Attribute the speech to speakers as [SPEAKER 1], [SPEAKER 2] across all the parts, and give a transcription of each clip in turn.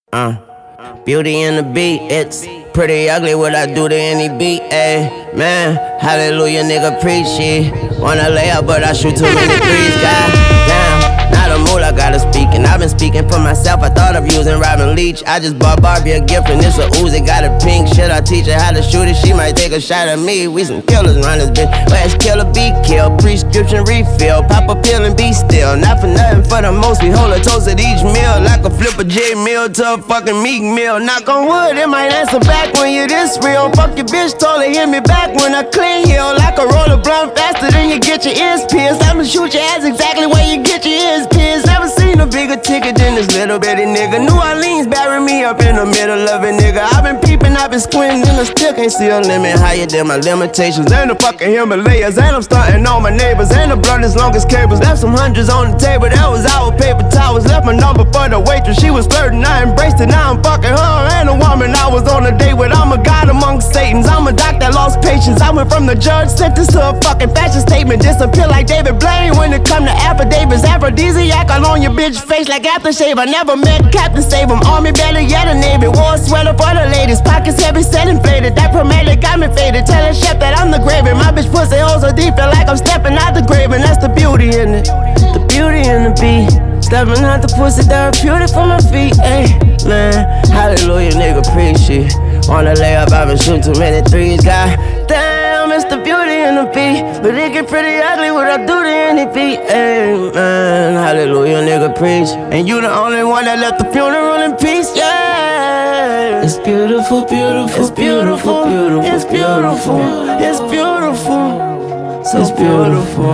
[SPEAKER 1] Beauty in the beat, it's pretty ugly what I do to any beat, ayy. Man, hallelujah, nigga, preach it. Wanna lay up, but I shoot too many threes, god damn. Not a mood, I gotta speak, and I've been speaking for myself. I thought of using Robin Leach. I just bought Barbie a gift, and it's a Uzi, got a pink. Should I teach her how to shoot it? She might take a shot at me. We some killers around this bitch. Last killer, be killed. Prescription refill. Pop a pill and be still. Not for nothing, for the most. We hold a toast at each meal. Like a flip a J meal to a fucking Meek meal. Knock on wood, it might answer back when you this real. Fuck your bitch, told her hit me back when I clean heel. Like a roller blunt faster than you get your ears pierced. I'ma shoot your ass exactly where you get your ears pierced. Never seen a bigger ticket than this little bitty nigga. New Orleans bury me up in the middle of it, nigga. I've been peeping, I've been squinting, and I still can't see a limit higher than my limitations. And the fucking Himalayas, and I'm starting on my neighbors, and the blood as long as cables. Left some hundreds on the table, that was our paper towels. Left my number for the waitress, she was flirting, I embraced it. Now I'm fucking her and a woman I was on a date with. I'm a god amongst Satans, I'm a doc that lost patience. I went from the judge sentence to a fucking fashion statement. Disappear like David Blaine when it come to affidavits. Aphrodisiac all on your bitch face like aftershave. I never met Captain Save him, army better yet a Navy. Wore a sweater for the ladies, pockets heavy set inflated. That chromatic got me faded, tell the chef that I'm the gravy. My bitch pussy holes so deep, feel like I'm stepping out the grave. And that's the beauty in it, the beauty in the beat. Stepping out the pussy, therapeutic for my feet, ayy. Man, hallelujah, nigga, preach it. Wanna lay up, I've been shooting too many threes, god damn, it's the beauty in the beat. But it get pretty ugly what I do to any beat, ayy. Man, hallelujah, nigga, preach. And you the only one that left the funeral in peace, yeah. It's beautiful, beautiful, it's beautiful, beautiful, it's beautiful, it's beautiful, so it's beautiful,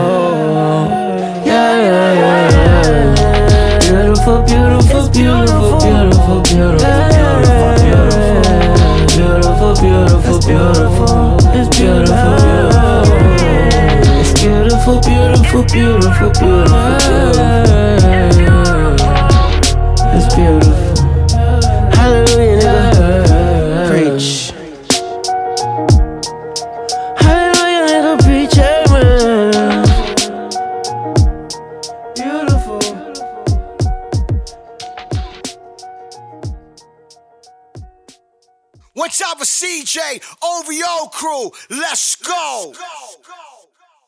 [SPEAKER 1] yeah, yeah, yeah, yeah. Beautiful, beautiful, beautiful, beautiful, beautiful, beautiful, beautiful, beautiful, it's beautiful, it's beautiful, beautiful, beautiful, beautiful, it's beautiful. Hallelujah, nigga, preach. Hallelujah, nigga, preach, amen. Beautiful.
[SPEAKER 2] What's up with CJ, OVO crew? Let's go.